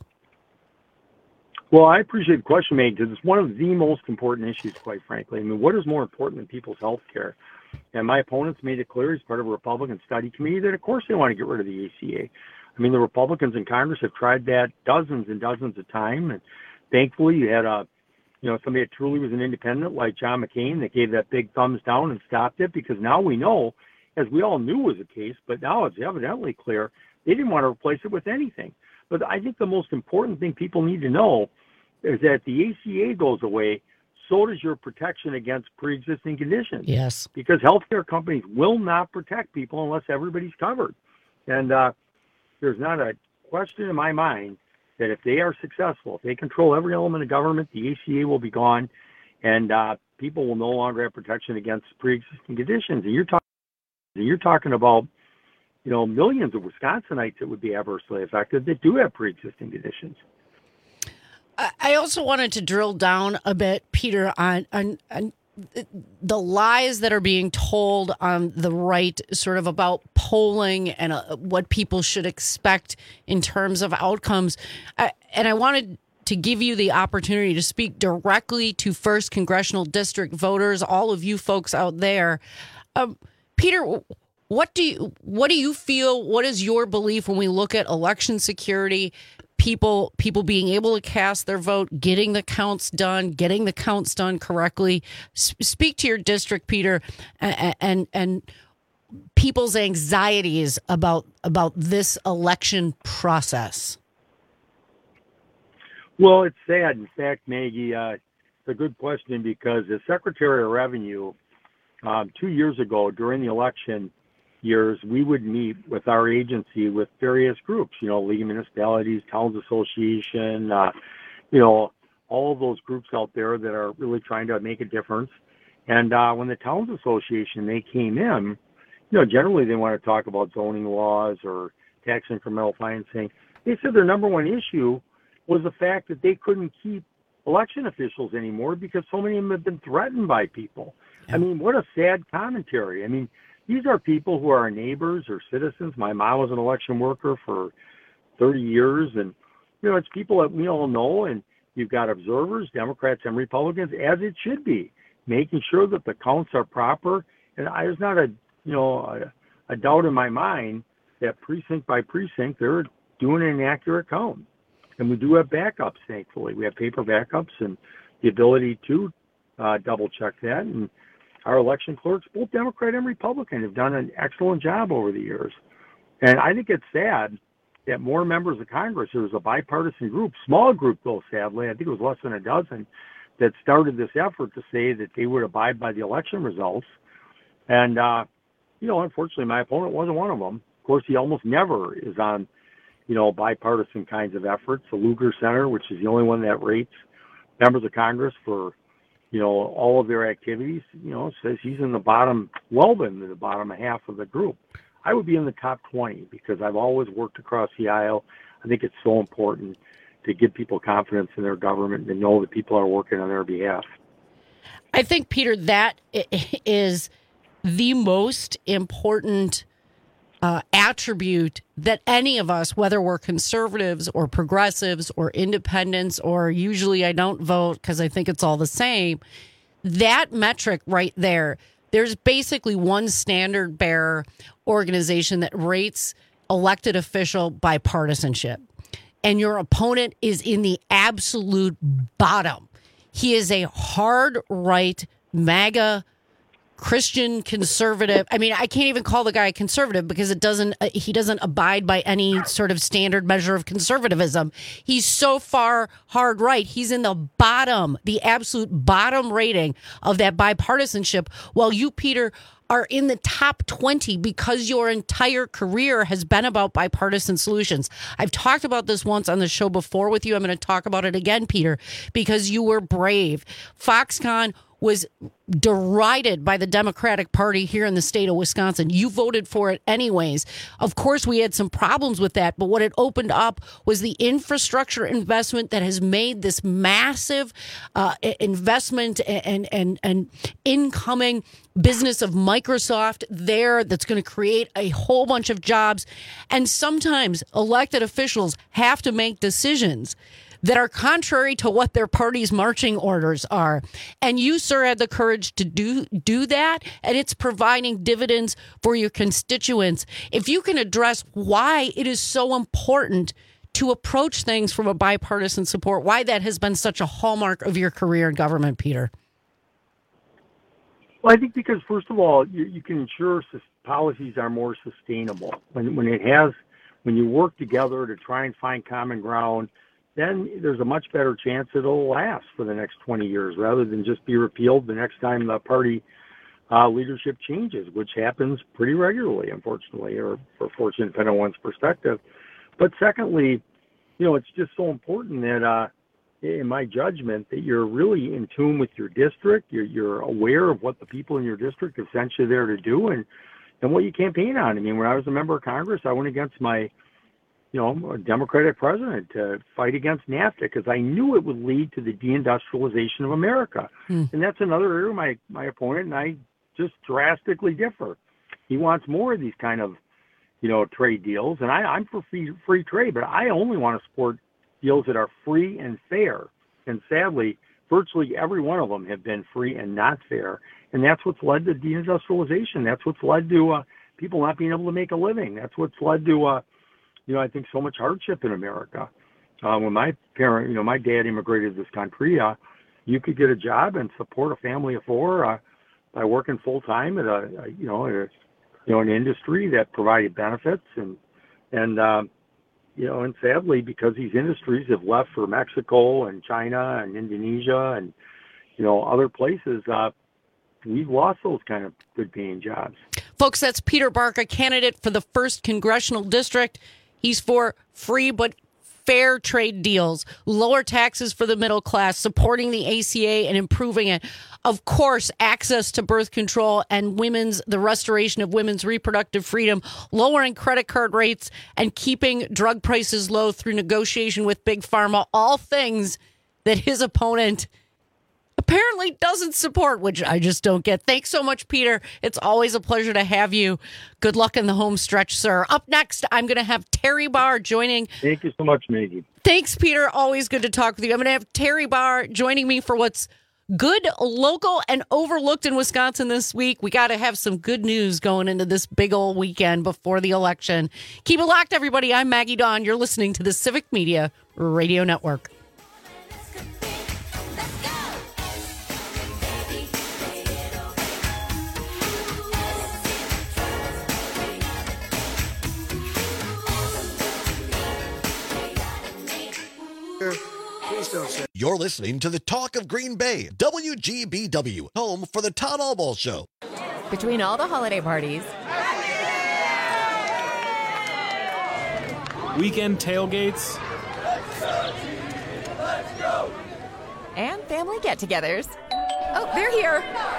Well, I appreciate the question, Meg, because it's one of the most important issues, quite frankly. I mean, what is more important than people's health care? And my opponents made it clear, as part of a Republican study committee, that of course they want to get rid of the ACA. I mean, the Republicans in Congress have tried that dozens and dozens of times, and thankfully you had somebody that truly was an independent like John McCain that gave that big thumbs down and stopped it, because now we know, as we all knew was the case, but now it's evidently clear, they didn't want to replace it with anything. But I think the most important thing people need to know is that the ACA goes away, so does your protection against pre-existing conditions. Yes. Because healthcare companies will not protect people unless everybody's covered. And there's not a question in my mind that if they are successful, if they control every element of government, the ACA will be gone, and people will no longer have protection against pre-existing conditions. And you're talking about, you know, millions of Wisconsinites that would be adversely affected that do have pre-existing conditions. I also wanted to drill down a bit, Peter, on the lies that are being told on the right, sort of about polling and what people should expect in terms of outcomes. And I wanted to give you the opportunity to speak directly to 1st Congressional District voters, all of you folks out there. Peter, what do you feel? What is your belief when we look at election security? People being able to cast their vote, getting the counts done correctly. Speak to your district, Peter, and people's anxieties about this election process. Well, it's sad. In fact, Maggie, it's a good question, because the Secretary of Revenue 2 years ago during the election years, we would meet with our agency with various groups, you know, League of Municipalities, Towns Association, you know, all of those groups out there that are really trying to make a difference. And when the Towns Association, they came in, you know, generally they want to talk about zoning laws or tax incremental financing. They said their number one issue was the fact that they couldn't keep election officials anymore because so many of them have been threatened by people. I mean, what a sad commentary. I mean, these are people who are our neighbors or citizens. My mom was an election worker for 30 years, and, you know, it's people that we all know, and you've got observers, Democrats and Republicans, as it should be, making sure that the counts are proper. And there's not a doubt in my mind that precinct by precinct, they're doing an accurate count. And we do have backups, thankfully. We have paper backups and the ability to double check that. And our election clerks, both Democrat and Republican, have done an excellent job over the years. And I think it's sad that more members of Congress, there was a bipartisan group, small group though, sadly, I think it was less than a dozen, that started this effort to say that they would abide by the election results. And, unfortunately, my opponent wasn't one of them. Of course, he almost never is on, bipartisan kinds of efforts. The Lugar Center, which is the only one that rates members of Congress for, all of their activities, says he's in the bottom, well into the bottom half of the group. I would be in the top 20 because I've always worked across the aisle. I think it's so important to give people confidence in their government and know that people are working on their behalf. I think, Peter, that is the most important attribute that any of us, whether we're conservatives or progressives or independents, or usually I don't vote because I think it's all the same, that metric right there, there's basically one standard bearer organization that rates elected official by partisanship. And your opponent is in the absolute bottom. He is a hard right MAGA Christian conservative. I mean, I can't even call the guy conservative because he doesn't abide by any sort of standard measure of conservatism. He's so far hard right. He's in the bottom, the absolute bottom rating of that bipartisanship, while you, Peter, are in the top 20 because your entire career has been about bipartisan solutions. I've talked about this once on the show before with you. I'm going to talk about it again, Peter, because you were brave. Foxconn was derided by the Democratic Party here in the state of Wisconsin. You voted for it anyways. Of course, we had some problems with that, but what it opened up was the infrastructure investment that has made this massive investment and incoming business of Microsoft there that's going to create a whole bunch of jobs. And sometimes elected officials have to make decisions that are contrary to what their party's marching orders are. And you, sir, had the courage to do that, and it's providing dividends for your constituents. If you can address why it is so important to approach things from a bipartisan support, why that has been such a hallmark of your career in government, Peter. Well, I think because, first of all, you can ensure policies are more sustainable. When you work together to try and find common ground, then there's a much better chance it'll last for the next 20 years rather than just be repealed the next time the party leadership changes, which happens pretty regularly, unfortunately, or fortunately, depending on one's perspective. But secondly, it's just so important that, in my judgment, that you're really in tune with your district. You're aware of what the people in your district are essentially there to do and what you campaign on. I mean, when I was a member of Congress, I went against my a Democratic president to fight against NAFTA because I knew it would lead to the deindustrialization of America. And that's another area my opponent and I just drastically differ. He wants more of these kind of, trade deals. And I'm for free trade, but I only want to support deals that are free and fair. And sadly, virtually every one of them have been free and not fair. And that's what's led to deindustrialization. That's what's led to people not being able to make a living. That's what's led to I think so much hardship in America. When my dad immigrated to this country, you could get a job and support a family of four by working full time at an industry that provided benefits and sadly, because these industries have left for Mexico and China and Indonesia and other places, we've lost those kind of good paying jobs. Folks, that's Peter Barca, candidate for the 1st Congressional District. He's for free but fair trade deals, lower taxes for the middle class, supporting the ACA and improving it. Of course, access to birth control and the restoration of women's reproductive freedom, lowering credit card rates and keeping drug prices low through negotiation with Big Pharma, all things that his opponent apparently doesn't support, which I just don't get. Thanks so much, Peter. It's always a pleasure to have you. Good luck in the home stretch, sir. Up next, I'm going to have Terry Barr joining. Thank you so much, Maggie. Thanks, Peter. Always good to talk with you. I'm going to have Terry Barr joining me for what's good, local, and overlooked in Wisconsin this week. We got to have some good news going into this big old weekend before the election. Keep it locked, everybody. I'm Maggie Dawn. You're listening to the Civic Media Radio Network. Don't say. You're listening to the Talk of Green Bay, WGBW, home for the Todd Albaugh Show. Between all the holiday parties, weekend tailgates, and family get-togethers. Oh, they're here.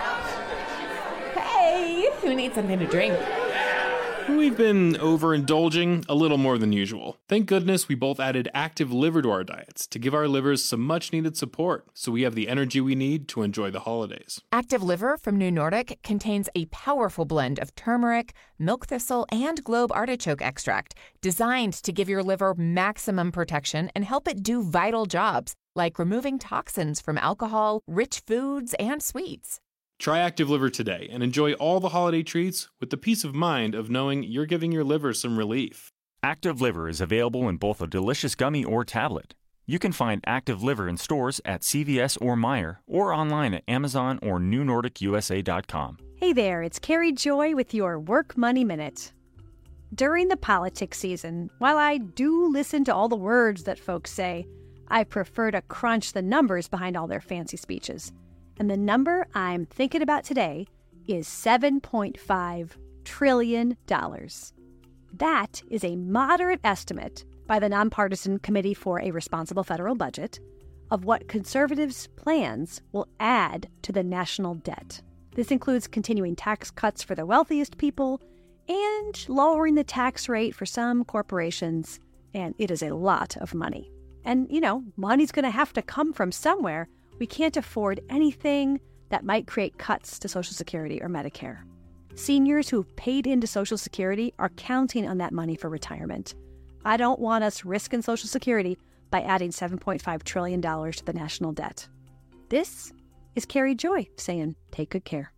Hey, who needs something to drink? we've been overindulging a little more than usual. Thank goodness we both added active liver to our diets to give our livers some much-needed support so we have the energy we need to enjoy the holidays. Active Liver from New Nordic contains a powerful blend of turmeric, milk thistle, and globe artichoke extract designed to give your liver maximum protection and help it do vital jobs like removing toxins from alcohol, rich foods, and sweets. Try Active Liver today and enjoy all the holiday treats with the peace of mind of knowing you're giving your liver some relief. Active Liver is available in both a delicious gummy or tablet. You can find Active Liver in stores at CVS or Meijer or online at Amazon or NewNordicUSA.com. Hey there, it's Carrie Joy with your Work Money Minute. During the politics season, while I do listen to all the words that folks say, I prefer to crunch the numbers behind all their fancy speeches. And the number I'm thinking about today is $7.5 trillion. That is a moderate estimate by the Nonpartisan Committee for a Responsible Federal Budget of what conservatives' plans will add to the national debt. This includes continuing tax cuts for the wealthiest people and lowering the tax rate for some corporations. And it is a lot of money. And, money's going to have to come from somewhere. We can't afford anything that might create cuts to Social Security or Medicare. Seniors who've paid into Social Security are counting on that money for retirement. I don't want us risking Social Security by adding $7.5 trillion to the national debt. This is Carrie Joy saying, take good care.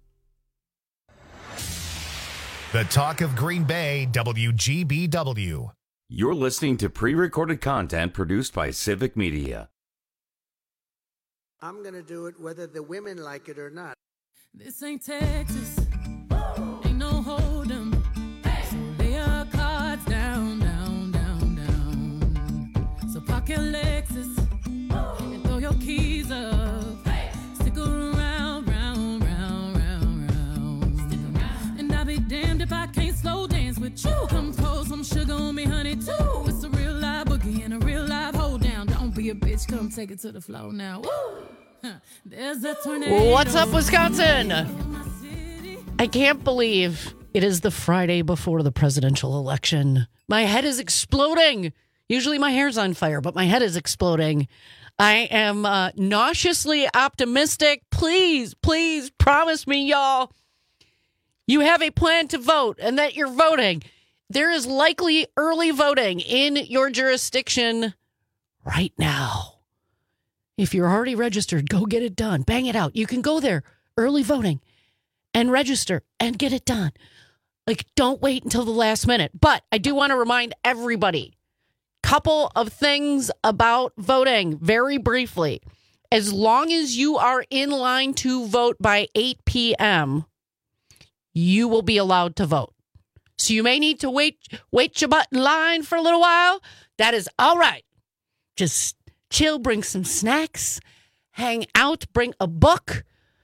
The Talk of Green Bay, WGBW. You're listening to pre-recorded content produced by Civic Media. I'm going to do it whether the women like it or not. This ain't Texas. Ain't no hold'em. So lay your cards down, down, down, down. So park your Lexus and throw your keys up. Stick around, round, round, round, round. Stick around. And I'll be damned if I can't slow dance with you. Come pour some sugar on me, honey, too. It's a real live boogie and a real live hold down. Don't be a bitch, come take it to the floor now. Woo! There's a tornado. What's up, Wisconsin? I can't believe it is the Friday before the presidential election. My head is exploding. Usually my hair's on fire, but my head is exploding. I am nauseously optimistic. Please, please promise me, y'all, you have a plan to vote and that you're voting. There is likely early voting in your jurisdiction right now. If you're already registered, go get it done. Bang it out. You can go there, early voting, and register and get it done. Don't wait until the last minute. But I do want to remind everybody, couple of things about voting very briefly. As long as you are in line to vote by 8 p.m., you will be allowed to vote. So you may need to wait your butt in line for a little while. That is all right. Just chill, bring some snacks, hang out, bring a book.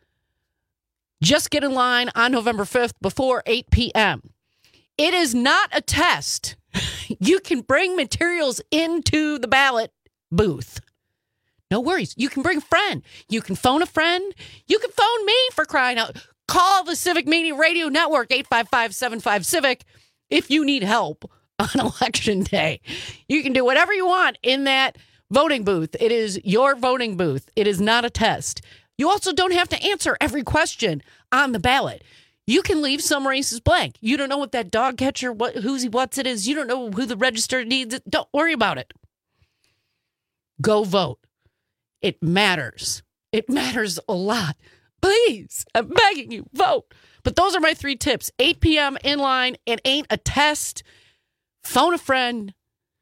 Just get in line on November 5th before 8 p.m. It is not a test. You can bring materials into the ballot booth. No worries. You can bring a friend. You can phone a friend. You can phone me, for crying out. Call the Civic Media Radio Network, 855-75-CIVIC, if you need help on Election Day. You can do whatever you want in that voting booth. It is your voting booth. It is not a test. You also don't have to answer every question on the ballot. You can leave some races blank. You don't know what that dog catcher, what's it is. You don't know who the register needs. Don't worry about it. Go vote. It matters. It matters a lot. Please, I'm begging you, vote. But those are my 3 tips. 8 p.m. in line. It ain't a test. Phone a friend.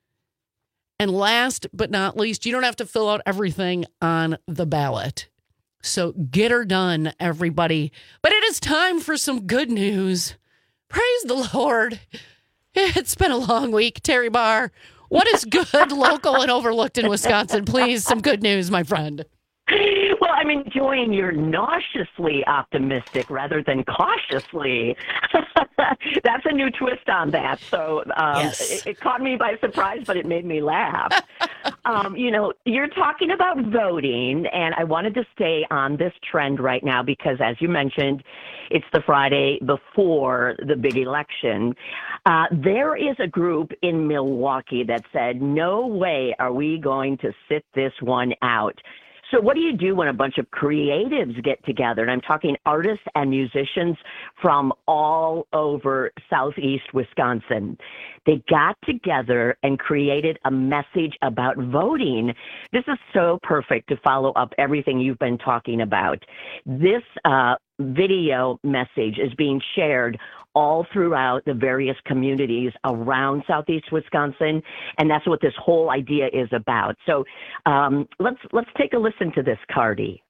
And last but not least, you don't have to fill out everything on the ballot. So get her done, everybody. But it is time for some good news. Praise the Lord. It's been a long week. Terry Barr, What is good, local, and overlooked in Wisconsin? Please, some good news, my friend. Well, I'm enjoying your nauseously optimistic rather than cautiously. That's a new twist on that. So Yes. it caught me by surprise, but it made me laugh. You're talking about voting, and I wanted to stay on this trend right now because, as you mentioned, it's the Friday before the big election. There is a group in Milwaukee that said, no way are we going to sit this one out. So what do you do when a bunch of creatives get together? And I'm talking artists and musicians from all over southeast Wisconsin. They got together and created a message about voting. This is so perfect to follow up everything you've been talking about. This video message is being shared all throughout the various communities around southeast Wisconsin, and that's what this whole idea is about. So let's take a listen to this, Cardi.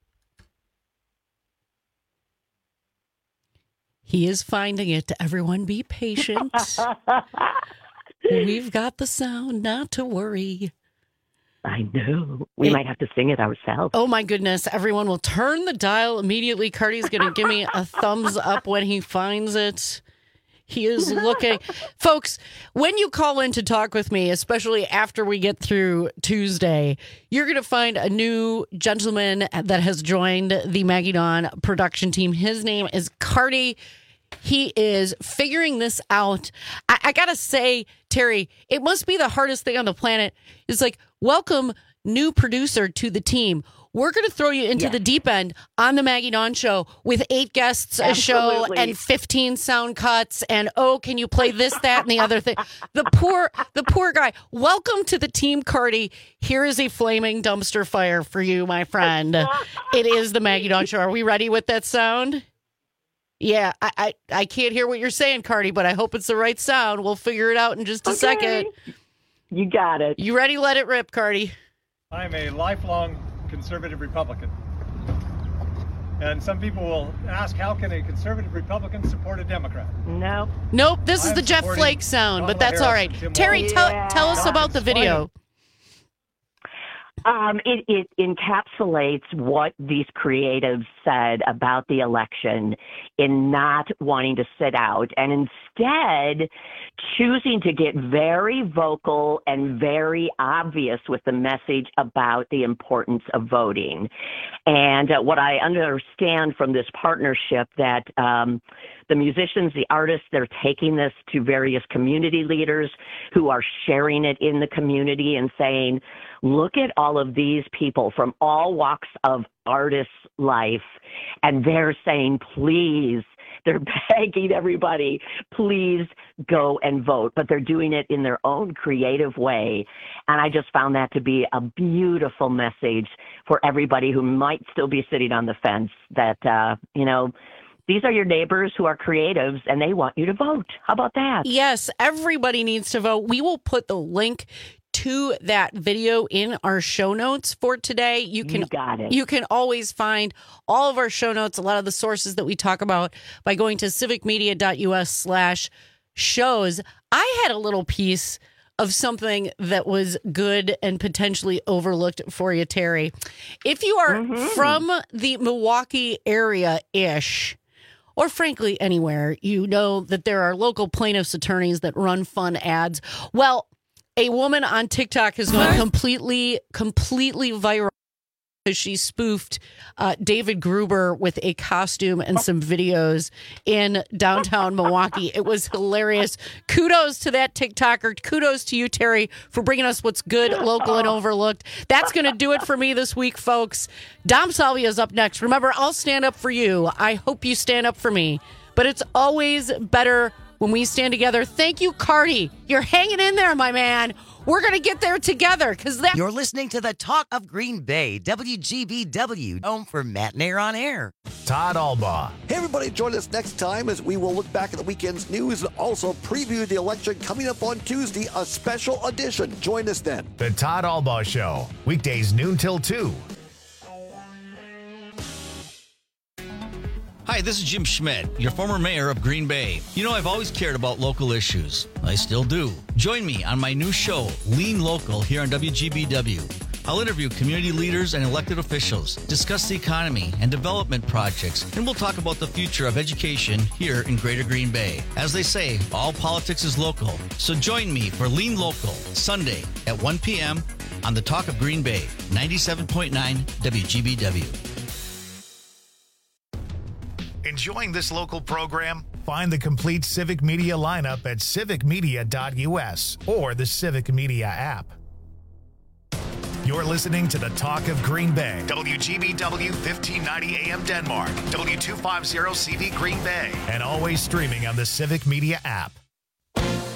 He is finding it. Everyone be patient. We've got the sound, not to worry. I know. We might have to sing it ourselves. Oh, my goodness. Everyone will turn the dial immediately. Cardi's going to give me a thumbs up when he finds it. He is looking. Folks, when you call in to talk with me, especially after we get through Tuesday, you're going to find a new gentleman that has joined the Maggie Dawn production team. His name is Cardi. He is figuring this out. I got to say, Terry, it must be the hardest thing on the planet. It's like, welcome, new producer to the team. We're going to throw you into the deep end on the Maggie Dawn Show with 8 guests a show and 15 sound cuts. And, can you play this, that, and the other thing? The poor guy. Welcome to the team, Cardi. Here is a flaming dumpster fire for you, my friend. It is the Maggie Dawn Show. Are we ready with that sound? Yeah, I can't hear what you're saying, Cardi, but I hope it's the right sound. We'll figure it out in just a second. You got it. You ready? Let it rip, Cardi. I'm a lifelong conservative Republican. And some people will ask, how can a conservative Republican support a Democrat? No. Nope, this is the Jeff Flake sound, but that's all right. Terry, tell us about the video. It encapsulates what these creatives said about the election in not wanting to sit out and instead choosing to get very vocal and very obvious with the message about the importance of voting. And what I understand from this partnership that the musicians, the artists, they're taking this to various community leaders who are sharing it in the community and saying, look at all of these people from all walks of artists' life, and they're saying, please, they're begging everybody, please go and vote. But they're doing it in their own creative way. And I just found that to be a beautiful message for everybody who might still be sitting on the fence that, these are your neighbors who are creatives and they want you to vote. How about that? Yes, everybody needs to vote. We will put the link to that video in our show notes for today. You got it. You can always find all of our show notes, a lot of the sources that we talk about by going to civicmedia.us/shows. I had a little piece of something that was good and potentially overlooked for you, Terry. If you are from the Milwaukee area-ish, or frankly anywhere, you know that there are local plaintiffs' attorneys that run fun ads. Well, a woman on TikTok has gone completely viral because she spoofed David Gruber with a costume and some videos in downtown Milwaukee. It was hilarious. Kudos to that TikToker. Kudos to you, Terry, for bringing us what's good, local, and overlooked. That's going to do it for me this week, folks. Dom Salvia is up next. Remember, I'll stand up for you. I hope you stand up for me. But it's always better when we stand together. Thank you, Cardi. You're hanging in there, my man. We're going to get there together because that. You're listening to the Talk of Green Bay, WGBW, home for Matt Nair on Air. Todd Albaugh. Hey, everybody, join us next time as we will look back at the weekend's news and also preview the election coming up on Tuesday, a special edition. Join us then. The Todd Albaugh Show, weekdays noon till 2. Hi, this is Jim Schmidt, your former mayor of Green Bay. You know, I've always cared about local issues. I still do. Join me on my new show, Lean Local, here on WGBW. I'll interview community leaders and elected officials, discuss the economy and development projects, and we'll talk about the future of education here in Greater Green Bay. As they say, all politics is local. So join me for Lean Local, Sunday at 1 p.m. on the Talk of Green Bay, 97.9 WGBW. Enjoying this local program? Find the complete Civic Media lineup at civicmedia.us or the Civic Media app. You're listening to the Talk of Green Bay, WGBW 1590 AM Denmark, W250 CD Green Bay, and always streaming on the Civic Media app.